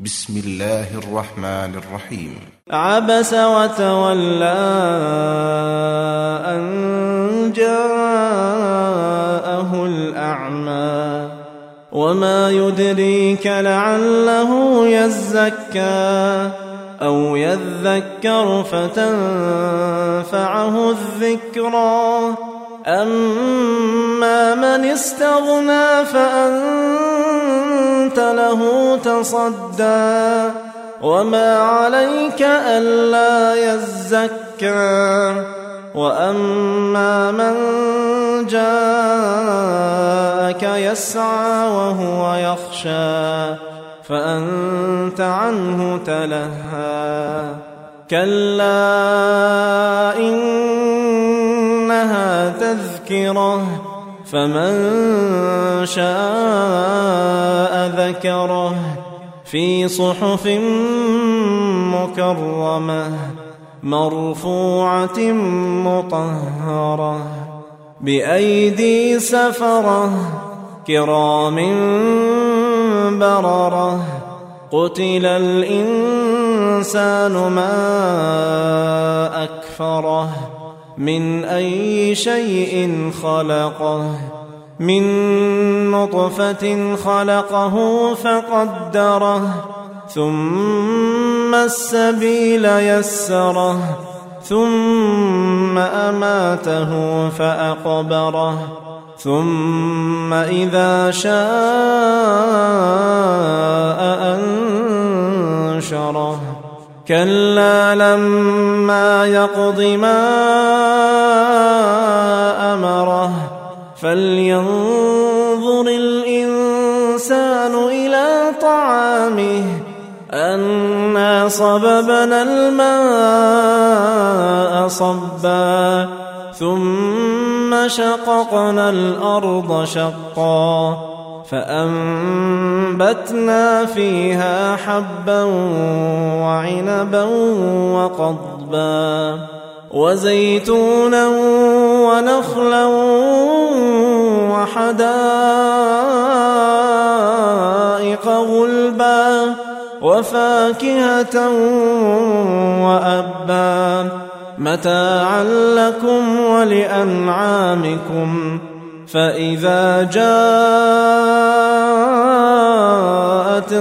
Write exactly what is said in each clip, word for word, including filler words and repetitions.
بسم الله الرحمن الرحيم. عبس وتولى أن جاءه الأعمى وما يدريك لعله يزكى أو يذكر فتنفعه الذكرى أما من استغنى فأنت له تصدى وما عليك ألا يزكى وأما من جاءك يسعى وهو يخشى فأنت عنه تلهى كلا إنها تذكرة فمن شاء ذكره في صحف مكرمة مرفوعة مطهرة بأيدي سفرة كرام بررة قتل الإنسان ما أكفره من أي شيء خلقه من نطفة خلقه فقدره ثم السبيل يسره ثم أماته فأقبره ثم إذا شاء أنشره كلا لما يقض ما أمره فلينظر الإنسان إلى طعامه أنا صببنا الماء صبا ثم شققنا الأرض شقا فأنبتنا فيها حبا وعنبا وقضبا وزيتونا ونخلا وحدائق غلبا وفاكهة وأبا متاعا لكم ولأنعامكم فإذا جاءت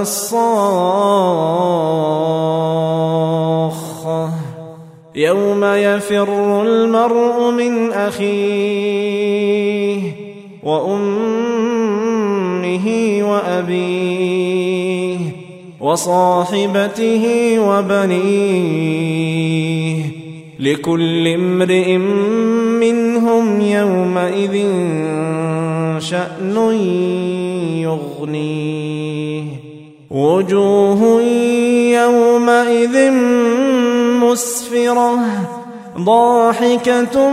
الصاخة يوم يفر المرء من أخيه وأمه وأبيه وصاحبته وبنيه لكل امرئ منهم يومئذ شأن يغنيه وجوه يومئذ مسفرة ضاحكة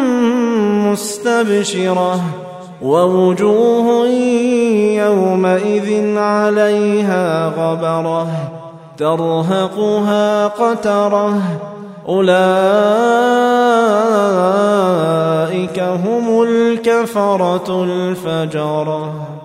مستبشرة ووجوه يومئذ عليها غبرة ترهقها قترة أولئك هم الكفرة الفجرة.